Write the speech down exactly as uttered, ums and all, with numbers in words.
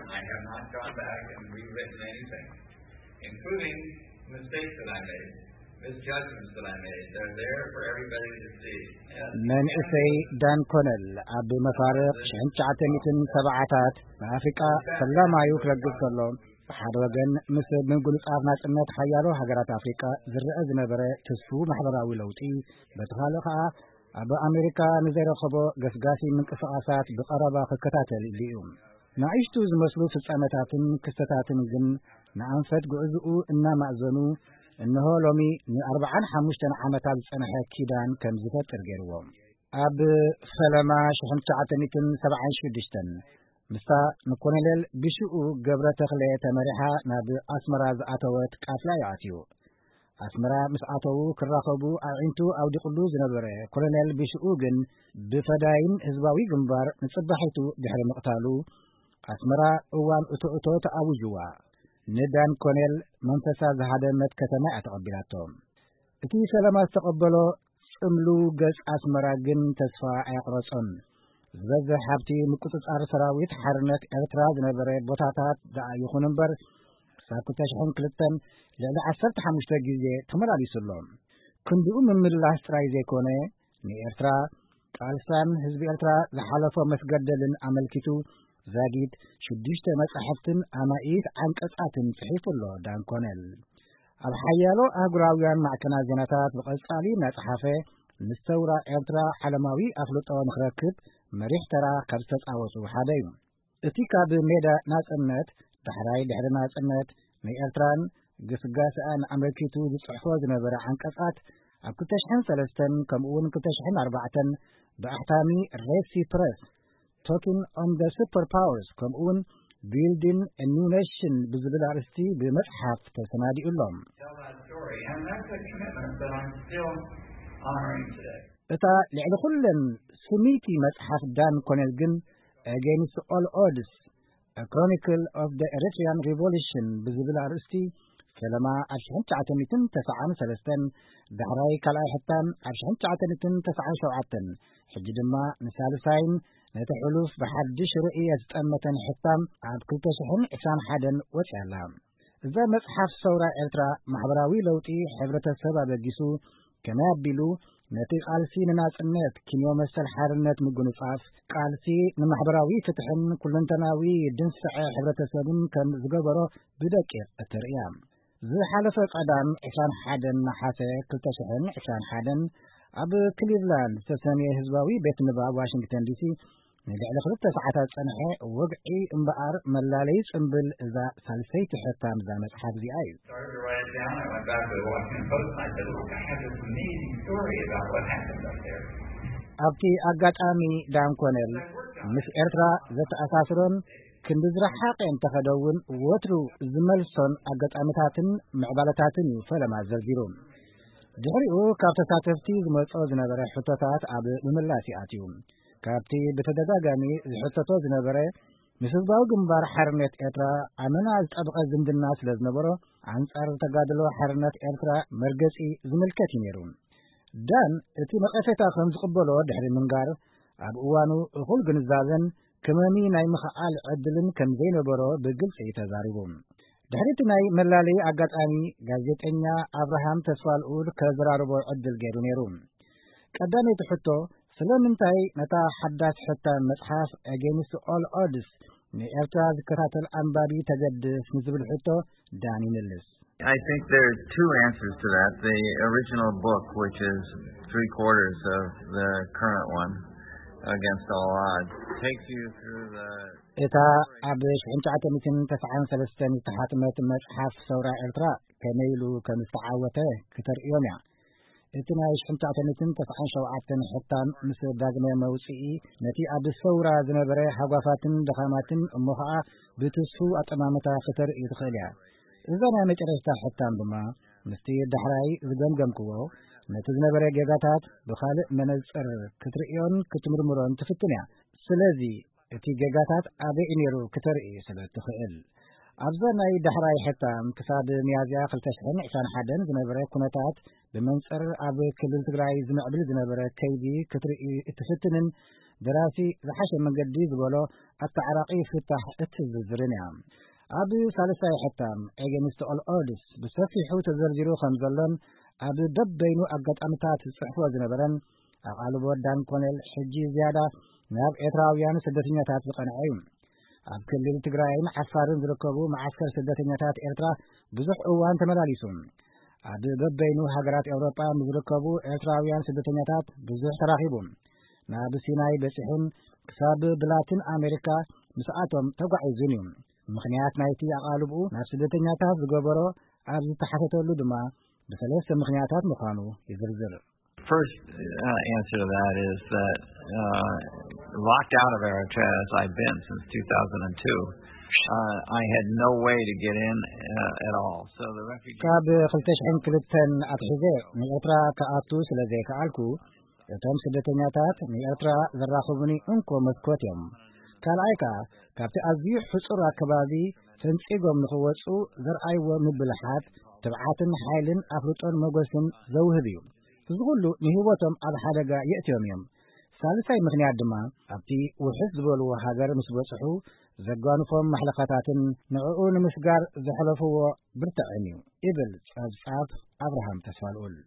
I have not gone back and rewritten anything, including mistakes that I made, misjudgments that I made. They're there for everybody to see. መንእሰይ ዳን ኮነል ኣብ መፋርቕ ሸንጫዓተሚትን ሰብዓታት በአፍሪቃ ሰላማዩ ክረግብ ከሎ ብሓደ ወገን ምስ ምንጉልጻፍ ናጽነት ሓያሎ ሃገራት አፍሪቃ ዝርአ ዝነበረ ተስፉ ማሕበራዊ ለውጢ በተኻለ ከዓ ኣብ ኣሜሪካ ንዘይረኸቦ ገስጋሲ ምንቅስቓሳት ብቐረባ ክከታተል እዩ። ንኣሽቱ ዝመስሉ ፍጻመታትን ክስተታትን ግን ንኣንፈት ጉዕዝኡ እናማእዘኑ እነሆ ሎሚ ንኣርብዓን ሓሙሽተን ዓመታት ዝጸንሐ ኪዳን ከም ዝፈጥር ገይርዎም። ኣብ ፈለማ ሺሕ ትሽዓተ ሚእትን ሰብዓን ሽዱሽተን ምስታ ንኮሎኔል ቢሽኡ ገብረ ተኽለ ተመሪሓ ናብ ኣስመራ ዝኣተወት ቃፍላይ ኣትዩ። ኣስመራ ምስ ኣተዉ ክራኸቡ ኣዒንቱ ኣውዲቕሉ ዝነበረ ኮሎኔል ቢሽኡ ግን ብፈዳይን ህዝባዊ ግንባር ንጽባሒቱ ድሕሪ ምቕታሉ ኣስመራ እዋን እቶእቶ ተኣውጅዋ። ንዳን ኮሎኔል መንፈሳ ዝሃደመት ከተማ ኣተቐቢላቶም። እቲ ሰላማ ዝተቐበሎ ጽምሉ ገጽ ኣስመራ ግን ተስፋ ኣያቕረጾን። ዝበዝሕ ሃብቲ ምቁጽጻር ሰራዊት ሓርነት ኤርትራ ዝነበረ ቦታታት ደኣ ይኹን እምበር ክሳብ ክልተ ሽሕን ክልተን ልዕሊ ዓሰርተ ሓሙሽተ ግዜ ተመላሊሱሎም። ክንድኡ ምምላስ ጥራይ ዘይኮነ ንኤርትራ ቃልሳን ህዝቢ ኤርትራ ዝሓለፎ መስገደልን ኣመልኪቱ ዛጊድ ሽዱሽተ መጻሕፍትን ኣማኢት ዓንቀጻትን ጽሒፉሎ ዳን ኮነል ኣብ ሓያሎ ኣህጉራውያን ማዕከናት ዜናታት ብቐጻሊ እናጸሓፈ ንሰውራ ኤርትራ ዓለማዊ ኣፍልጦ ንኽረክብ መሪሕ ተራ ካብ ዝተጻወቱ ሓደ እዩ። እቲ ካብ ሜዳ ናጽነት ዳሕራይ ድሕሪ ናጽነት ንኤርትራን ግስጋስኣን ኣመልኪቱ ዝጽሕፎ ዝነበረ ዓንቀጻት ኣብ ክልተ ሽሕን ሰለስተን ከምኡውን ክልተ ሽሕን ኣርባዕተን ብኣሕታሚ ሬሲ ፕረስ Talking on the Superpowers ከምኡውን Building a New Nation ብዝብል ኣርእስቲ ብመጽሓፍ ተሰናዲኡሎም። እታ ልዕሊ ኩለን ስሚቲ መጽሓፍ ዳን ኮነል ግን Against All Odds A Chronicle of the Eritrean Revolution ብዝብል ኣርእስቲ ሰለማ ኣብ ሺሕ ትሽዓተ ሚእትን ተስዓን ሰለስተን ዳሕራይ ካልኣይ ሕታም ኣብ ሺሕ ትሽዓተ ሚእትን ተስዓን ሸውዓተን ሕጂ ድማ ንሳልሳይን ነቲ ሕሉፍ ብሓድሽ ርእየ ዝጠመተን ሕታም ኣብ ክልተ ሽሕን ዒስራን ሓደን ወፅያላ። እዛ መጽሓፍ ሰውራ ኤርትራ ማሕበራዊ ለውጢ ሕብረተሰብ ኣበጊሱ ከመይ ኣቢሉ ነቲ ቃልሲ ንናጽነት ኪንዮ መሰል ሓርነት ምጉንጻፍ ቃልሲ ንማሕበራዊ ፍትሕን ኩለንተናዊ ድንስዐ ሕብረተሰብን ከም ዝገበሮ ብደቂቕ እትርእያ። ዝሓለፈ ቀዳም ዒስራን ሓደን ናሓሰ ክልተ ሽሕን ዒስራን ሓደን ኣብ ክሊቭላንድ ዝተሰነየ ህዝባዊ ቤት ንባብ ዋሽንግተን ዲሲ ንልዕሊ ክልተ ሰዓታት ጸንሐ ወግዒ እምበኣር መላለይ ጽምብል እዛ ሳልሰይቲ ሕታም እዛ መጽሓፍ እዚኣ እዩ። ኣብቲ ኣጋጣሚ ዳን ኮነል ምስ ኤርትራ ዘተኣሳስሮን ክንዲ ዝረሓቐ እንተኸደውን ወትሩ ዝመልሶን ኣጋጣሚታትን ምዕባለታትን እዩ ፈለማ ዘርዚሩ። ድሕሪኡ ካብ ተሳተፍቲ ዝመጾ ዝነበረ ሕቶታት ኣብ ምምላስ ኣትዩ። ካብቲ ብተደጋጋሚ ዝሕተቶ ዝነበረ ምስ ህዝባዊ ግንባር ሓርነት ኤርትራ ኣመና ዝጠብቐ ዝምድና ስለ ዝነበሮ ኣንጻር ተጋድሎ ሓርነት ኤርትራ መርገጺ ዝምልከት እዩ ነይሩ። ዳን እቲ ነቐፌታ ከም ዝቕበሎ ድሕሪ ምንጋር ኣብ እዋኑ እኹል ግንዛበን ከመሚ ናይ ምኽኣል ዕድልን ከም ዘይነበሮ ብግልፂ ተዛሪቡ። ድሕሪቲ ናይ መላለይ ኣጋጣሚ ጋዜጠኛ ኣብርሃም ተስፋልኡል ከዘራርቦ ዕድል ገይሩ ነይሩ። ቀዳመይቲ ሕቶ ስለምንታይ ነታ ሓዳስ ሕታም መጽሓፍ Against All Odds ንኤርትራ ዝከታተል ኣንባቢ ተገድስ ንዝብል ሕቶ ዳን ይመልስ። I think there are two answers to that. The original book, which is three quarters of the current one, Against All Odds, takes you through the እታ ኣብ ሺሕ ትሽዓተ ሚእትን ተስዓን ሰለስተን ዝተሓተመት መጽሓፍ ሰውራ ኤርትራ ከመይ ኢሉ ከም ዝተዓወተ ክተርእዮም እያ። እቲ ናይ ሺሕ ትሽዓተ ሚእትን ተስዓን ሸውዓተን ሕታም ምስ ዳግመ መውፅኢ ነቲ ኣብ ሰውራ ዝነበረ ሓጓፋትን ደኻማትን እሞ ከዓ ብትስፉ ኣጠማምታ ክተርኢ ትኽእል እያ። እዛ ናይ መጨረሽታ ሕታም ድማ ምስቲ ዳሕራይ ዝገምገምክዎ ነቲ ዝነበረ ጌጋታት ብኻልእ መነጽር ክትርእዮን ክትምርምሮን ትፍትን እያ። ስለዚ እቲ ጌጋታት ኣበይ ነይሩ ክተርኢ ስለ ትኽእል። ኣብዛ ናይ ዳሕራይ ሕታም ክሳብ ሚያዝያ ክልተ ሽሕን ዒስራን ሓደን ዝነበረ ኩነታት ብመንጽር ኣብ ክልል ትግራይ ዝምዕብል ዝነበረ ከይዲ ክትርኢ እትፍትንን دراسي زحش من قدي زبلو التعراقي فتح اتزرنيا أبي ثالثة حتام أجنست الأردس بسفي حوت الزرجرو خمزلن أبي دب بينو أقد أمتات الصحفة زنبرن أقالب ودان كونل حجي زيادة ناب إتراويان سدتين تات بقنعين أب كل تجراين عفارن زركبو معسكر سدتين تات إرترا بزح أوان تملاليسون أبي دب بينو هجرات أوروبا مزركبو إتراويان سدتين تات بزح تراخيبون ناب سيناي بسحن كساب بلاتين أمريكا مساعتهم تقعي زنيم مخنيات نايتي أقالبو ناب سدتين تات زقبرو أبي تحتتولو دما بثلاث مخنياتات مخانو يزرزر. First uh, answer to that is that uh, locked out of Eritrea as I've been since two thousand two, uh, I had no way to get in uh, at all. So the refugee. كاب خلتش عن كلتن أتحجة من إترا كأتو سلزي كألكو تم سدتنياتات من إترا ذراخبني أنكو مسكوتيم كالعيكا كابت أزيح حصر كبابي تنسيقهم نخوصو ذرعي ومبلحات تبعاتن حايلن أفرطن مغسن زوهديو تزغلو نهوتهم على حدقة يأتيهم يوم ثالثاي مخنيات دما أبتي وحزب الوهاجر مسبوصحو زقانو فهم محلقاتات نعقون مسقار زحلفو برتعنيو إبل صاب صاب أبراهام تسفالقول